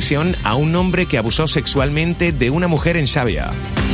prisión a un hombre que abusó sexualmente de una mujer en Xàbia.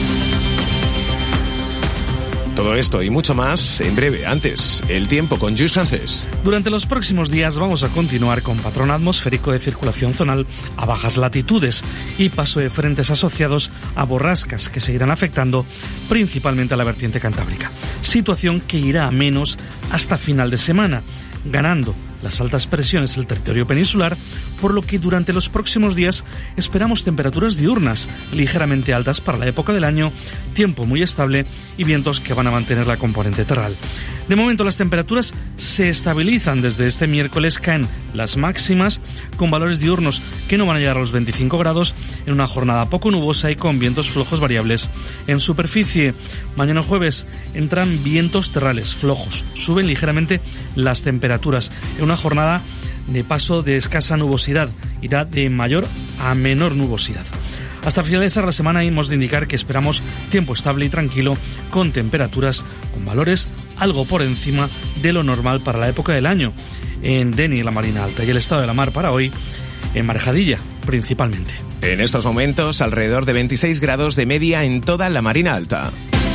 Todo esto y mucho más en breve. Antes, el tiempo con Lluís Francés. Durante los próximos días vamos a continuar con patrón atmosférico de circulación zonal a bajas latitudes y paso de frentes asociados a borrascas que seguirán afectando principalmente a la vertiente cantábrica. Situación que irá a menos hasta final de semana, ganando las altas presiones del territorio peninsular, por lo que durante los próximos días esperamos temperaturas diurnas ligeramente altas para la época del año, tiempo muy estable y vientos que van a mantener la componente terral. De momento las temperaturas se estabilizan. Desde este miércoles caen las máximas con valores diurnos que no van a llegar a los 25 grados en una jornada poco nubosa y con vientos flojos variables. En superficie, mañana jueves entran vientos terrales flojos, suben ligeramente las temperaturas en una jornada de paso de escasa nubosidad, irá de mayor a menor nubosidad. Hasta finalizar la semana hemos de indicar que esperamos tiempo estable y tranquilo con temperaturas con valores algo por encima de lo normal para la época del año en Deni, la Marina Alta, y el estado de la mar para hoy en Marejadilla principalmente. En estos momentos alrededor de 26 grados de media en toda la Marina Alta.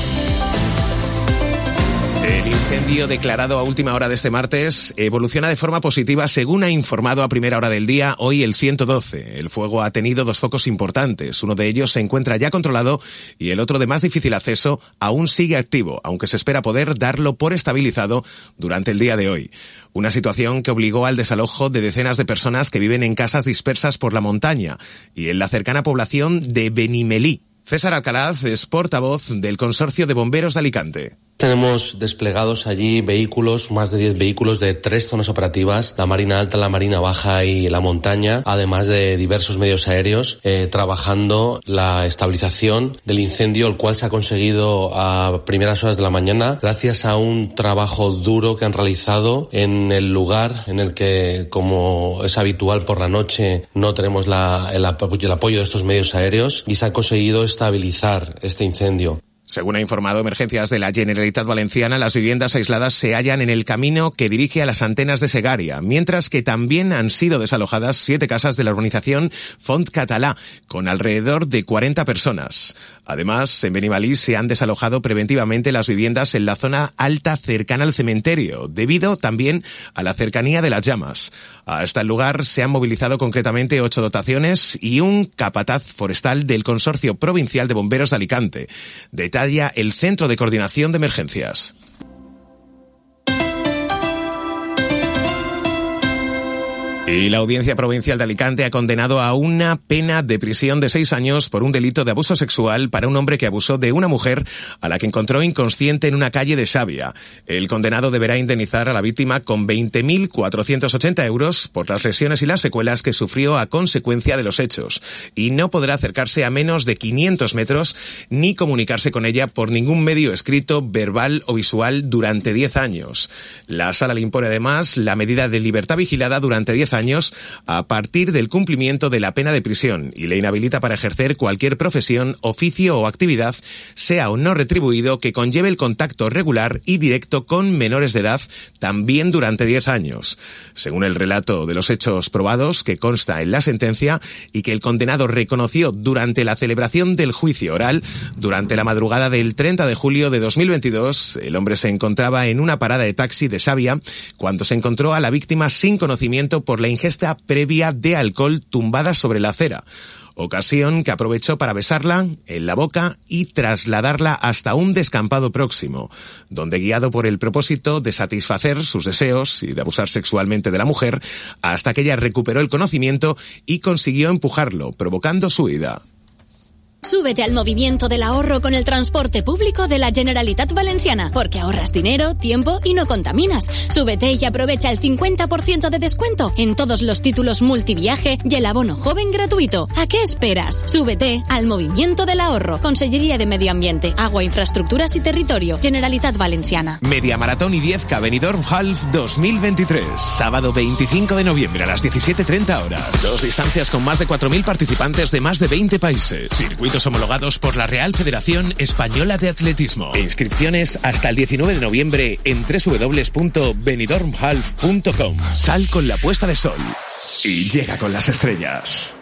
El incendio declarado a última hora de este martes evoluciona de forma positiva, según ha informado a primera hora del día hoy el 112. El fuego ha tenido dos focos importantes. Uno de ellos se encuentra ya controlado y el otro, de más difícil acceso, aún sigue activo, aunque se espera poder darlo por estabilizado durante el día de hoy. Una situación que obligó al desalojo de decenas de personas que viven en casas dispersas por la montaña y en la cercana población de Benimelí. César Alcalaz es portavoz del Consorcio de Bomberos de Alicante. Tenemos desplegados allí vehículos, más de 10 vehículos de 3 zonas operativas, la Marina Alta, la Marina Baja y la montaña, además de diversos medios aéreos, trabajando la estabilización del incendio, el cual se ha conseguido a primeras horas de la mañana, gracias a un trabajo duro que han realizado en el lugar en el que, como es habitual por la noche, no tenemos el apoyo de estos medios aéreos, y se ha conseguido estabilizar este incendio. Según ha informado Emergencias de la Generalitat Valenciana, las viviendas aisladas se hallan en el camino que dirige a las antenas de Segaria, mientras que también han sido desalojadas 7 casas de la urbanización Font Català, con alrededor de 40 personas. Además, en Benimalí se han desalojado preventivamente las viviendas en la zona alta cercana al cementerio, debido también a la cercanía de las llamas. Hasta el lugar se han movilizado concretamente 8 dotaciones y un capataz forestal del Consorcio Provincial de Bomberos de Alicante. Detalla el Centro de Coordinación de Emergencias. Y la Audiencia Provincial de Alicante ha condenado a una pena de prisión de 6 años por un delito de abuso sexual para un hombre que abusó de una mujer a la que encontró inconsciente en una calle de Xàbia. El condenado deberá indemnizar a la víctima con 20.480 euros por las lesiones y las secuelas que sufrió a consecuencia de los hechos, y no podrá acercarse a menos de 500 metros ni comunicarse con ella por ningún medio escrito, verbal o visual durante 10 años. La Sala le impone además la medida de libertad vigilada durante 10 años a partir del cumplimiento de la pena de prisión, y le inhabilita para ejercer cualquier profesión, oficio o actividad, sea o no retribuido, que conlleve el contacto regular y directo con menores de edad, también durante 10 años. Según el relato de los hechos probados que consta en la sentencia y que el condenado reconoció durante la celebración del juicio oral, durante la madrugada del 30 de julio de 2022, el hombre se encontraba en una parada de taxi de Xàbia cuando se encontró a la víctima sin conocimiento por la ingesta previa de alcohol tumbada sobre la acera, ocasión que aprovechó para besarla en la boca y trasladarla hasta un descampado próximo, donde, guiado por el propósito de satisfacer sus deseos y de abusar sexualmente de la mujer, hasta que ella recuperó el conocimiento y consiguió empujarlo, provocando su huida. Súbete al movimiento del ahorro con el transporte público de la Generalitat Valenciana, porque ahorras dinero, tiempo y no contaminas. Súbete y aprovecha el 50% de descuento en todos los títulos multiviaje y el abono joven gratuito. ¿A qué esperas? Súbete al movimiento del ahorro. Consellería de Medio Ambiente, Agua, Infraestructuras y Territorio, Generalitat Valenciana. Media Maratón y 10K Benidorm Half 2023. Sábado 25 de noviembre a las 17:30 horas. 2 distancias con más de 4.000 participantes de más de 20 países. Circuitos homologados por la Real Federación Española de Atletismo. Inscripciones hasta el 19 de noviembre en www.benidormhalf.com. Sal con la puesta de sol y llega con las estrellas.